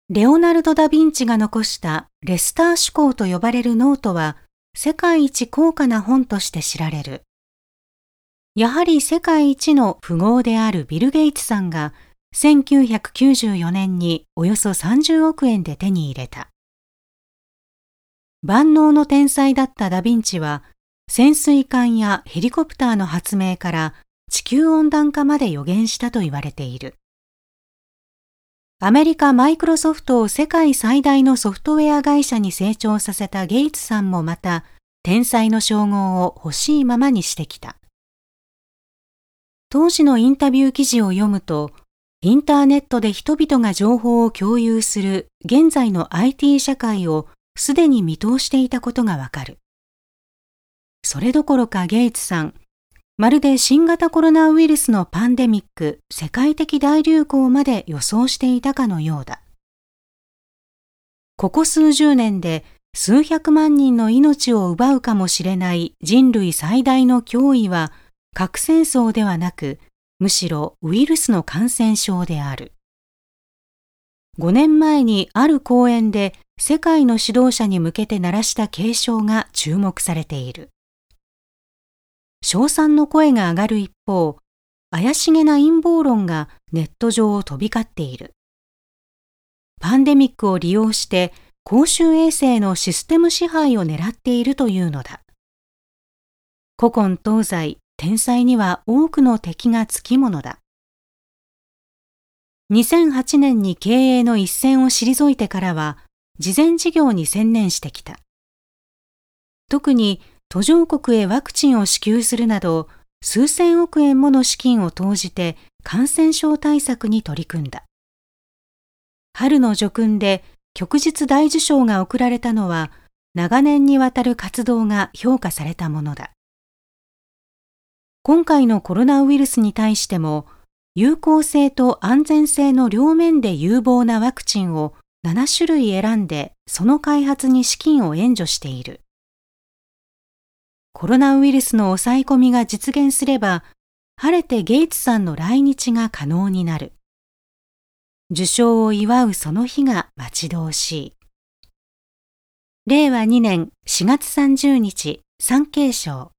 レオナルド・ダ・ヴィンチが残したレスター思考と呼ばれるノートは世界一高価な本として知られる。やはり世界一の富豪であるビル・ゲイツさんが1994年におよそ30億円で手に入れた。万能の天才だったダ・ヴィンチは潜水艦やヘリコプターの発明から地球温暖化まで予言したと言われている。アメリカマイクロソフトを世界最大のソフトウェア会社に成長させたゲイツさんもまた天才の称号を欲しいままにしてきた。当時のインタビュー記事を読むと、インターネットで人々が情報を共有する現在の IT 社会をすでに見通していたことがわかる。それどころかゲイツさん、まるで新型コロナウイルスのパンデミック、世界的大流行まで予想していたかのようだ。ここ数十年で数百万人の命を奪うかもしれない人類最大の脅威は核戦争ではなく、むしろウイルスの感染症である。5年前にある講演で世界の指導者に向けて鳴らした警鐘が注目されている。称賛の声が上がる一方、怪しげな陰謀論がネット上を飛び交っている。パンデミックを利用して公衆衛生のシステム支配を狙っているというのだ。古今東西、天才には多くの敵がつきものだ。2008年に経営の一線を退いてからは、慈善事業に専念してきた。特に途上国へワクチンを支給するなど、数千億円もの資金を投じて感染症対策に取り組んだ。春の叙勲で旭日大綬章が贈られたのは、長年にわたる活動が評価されたものだ。今回のコロナウイルスに対しても、有効性と安全性の両面で有望なワクチンを7種類選んで、その開発に資金を援助している。コロナウイルスの抑え込みが実現すれば、晴れてゲイツさんの来日が可能になる。受賞を祝うその日が待ち遠しい。令和2年4月30日、産経省。